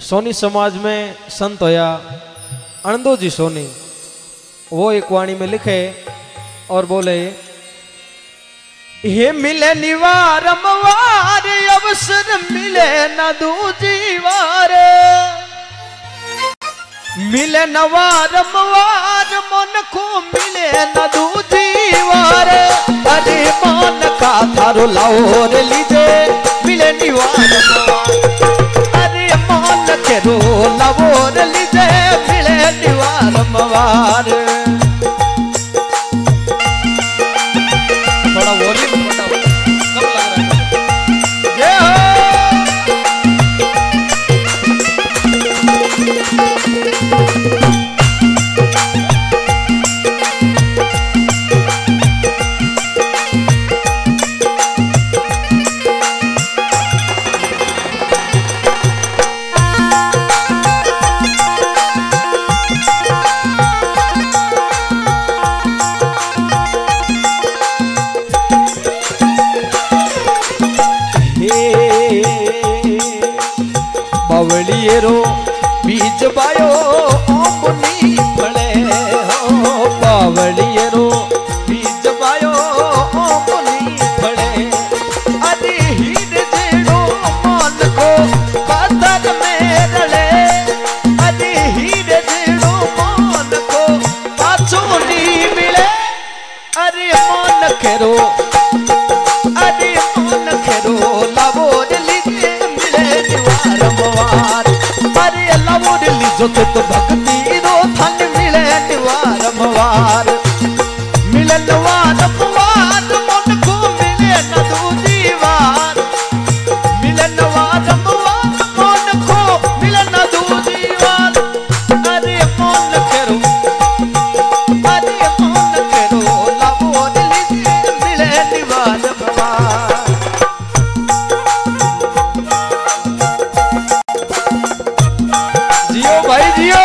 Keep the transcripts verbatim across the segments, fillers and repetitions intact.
सोनी समाज में संत होया अनंदो जी सोनी, वो एक वाणी में लिखे और बोले, ये मिले निवारम वार अवसर मिले न दूजी वार, मिले नवारम वार मन को मिले न दूजी वार। अरे मान का थारो लाओर लीजे मिले निवारम वार, अरे मान के रो लाओर लीजे मिले निवारम वार। थोड़ा वॉल्यूम बढ़ाओ, कम लग रहा है। जय हो। बावलियरो बीज बायो ओमुनी फले हो, बावलियरो बीज बायो ओमुनी फले। अरे हीर जेड़ो मन को पाथर में रले, अरे हीर जेड़ो मन को पाछो नी मिले। अरे मन खेरो, अरे मन खेरो लावोर लीजे मिले निवारम वार। अरे लावोर लीजो तो तो भक्ति रो थन मिले निवारम वार। मिले निवारम वार मन को मिले न दूजी वार, मिले निवारम वार मन को मिले न दूजी वार। अरे मन करो, अरे मन करो लावोर लीजे मिले निवारम वार। जियो भाई जियो।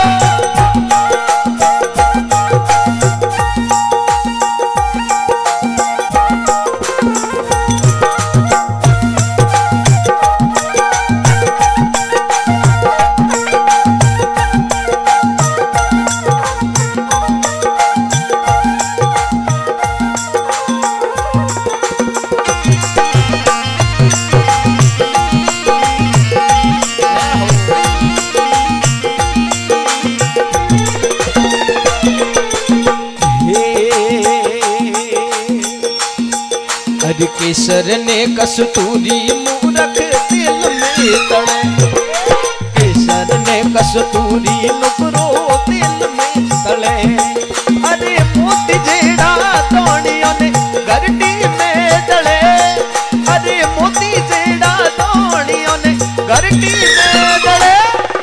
केसर ने कस्तूरी मूरख दिल में तड़े, केसर ने कस्तूरी नुकरो दिल में तड़े। अरे मोती जेड़ा तोड़ियों ने गरडी में डले, अरे मोती जेड़ा तोड़ियों ने गरडी में डले।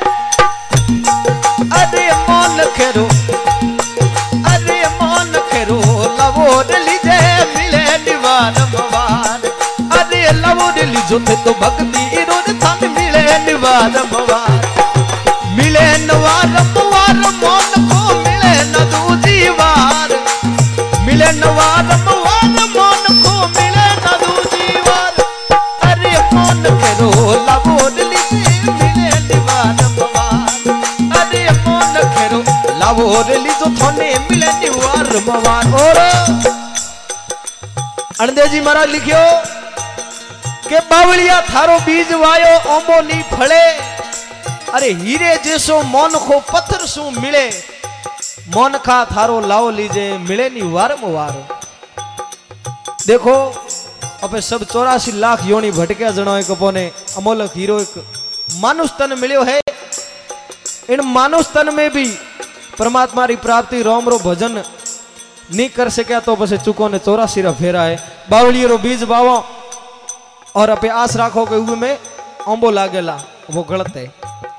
अरे मन खेरो, अरे मन खेरो लावोर लीजे मिले निवारम वार। अरे लावोर लीजो थे तो भक्ति रो थन मिले निवारम वार। मिले निवारम वार मन को मिले न दूजी वार, मिले निवारम वार मन को मिले न दूजी वार। अरे मन करो लावोर लीजे मिले निवारम वार। अरे मन करो लावोर लीजो थने मिले निवारम वार। और अनंदे जी महाराज लिखियो के बावलिया थारो बीज वायो ओमो नी फले। अरे हीरे जैसो मन को पत्थर सु मिले, मन खा थारो लाओ लीजे मिले नी वारम वार। देखो अबे सब चौरासी लाख योनी भटके जनो एक अपने अमोलक हीरो एक मानुष तन मिलो है। इन मानुष तन में भी परमात्मा री प्राप्ति रोम रो भजन नहीं कर सके तो बस चुको ने चौरासी रा फेरा है। बावली रो बीज बावो और अपे आस राखो के उगे में अंबो लागेला, वो गलत है।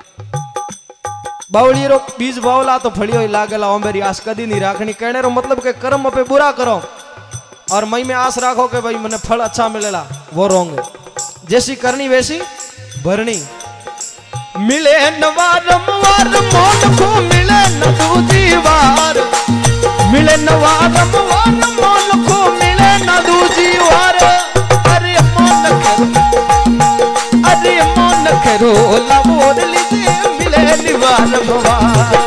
बावली रो बीज बावला तो फड़ियो ही लागेला, ओ मेरी आस कदी नहीं राखनी। कहने रो मतलब के कर्म पे बुरा करो और मई में आस राखो के भाई मने फल अच्छा मिलेला, वो रोंग है। जैसी करनी वैसी भरनी। मिले नवारम वार मन को मिले न दूजी वार, मिले नवारम वार मन को मिले न दूजी वार। अरे मन करो, अरे मन करो लावोर लीजे वारंवार।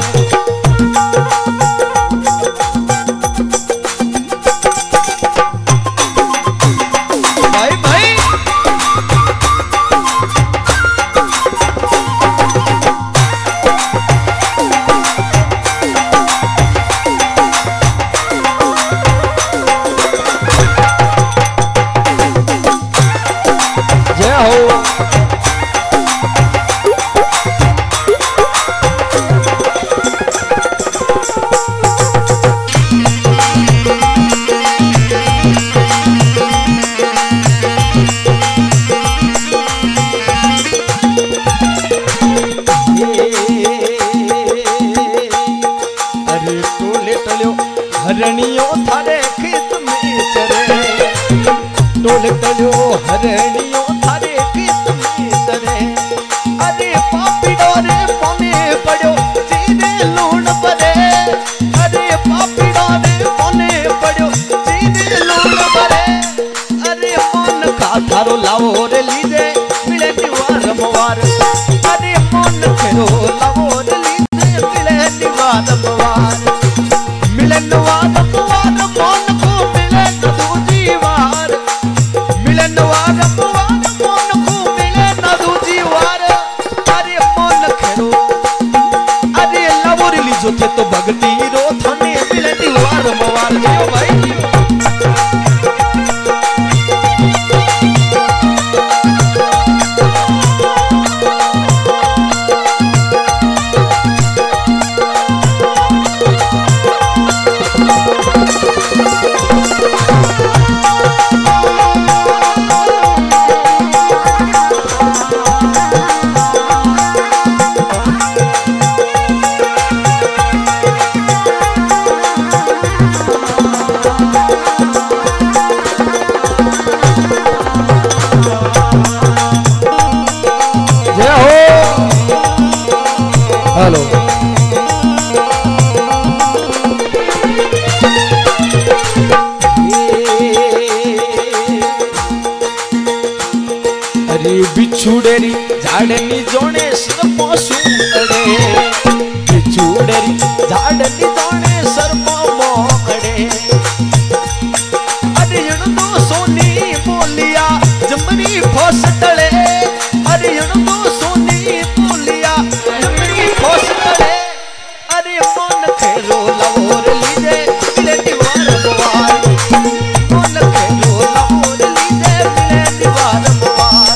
भाई भाई जय हो। अरे टोले टल्यो हरणियों थारे खेत में चरे, टोले टल्यो हरणियों थारे खेत में चरे। अरे पापी डोरे पने पड़ो सीधे लूण परे, अरे पापी डोरे पने पड़ो सीधे लूण परे। अरे मन का थारो लावो रे लीजे मिले वारंवार, अरे मन खेरो लावो रे लीजे मिले वारंवार। मिलन वारंवार मन को मिले न दूजी वार, मिलन वारंवार मन को मिले न दूजी वार। अरे मन खेरो अरे लावो रे लीजो थे तो भगती रो थाने मिले वारंवार। जियो भाई हेलो। अरे बिछुड़ेरी झाड़नी जोने सरपो सुड़े, बिछुड़ेरी झाड़नी जोने सरपो मोड़े। अरे यणदो सोनी बोलिया जमनी फस तले, अरे यणदो सोनी बोलिया जमनी फस तले। अरे मन खेरो लावो रे लीजे मिले वारंवार, मन खेरो लावो रे लीजे मिले वारंवार।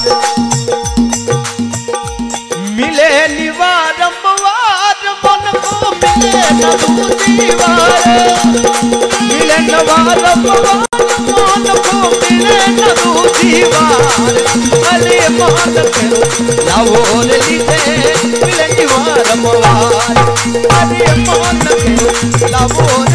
मिले वारंवार मन को मिले न दूजी वार, मिले वारंवार मन को मिले न दूजी वार। अरे मन खेरो लावो रे लीजे मिले वारंवार, अरे मन खेरो लावो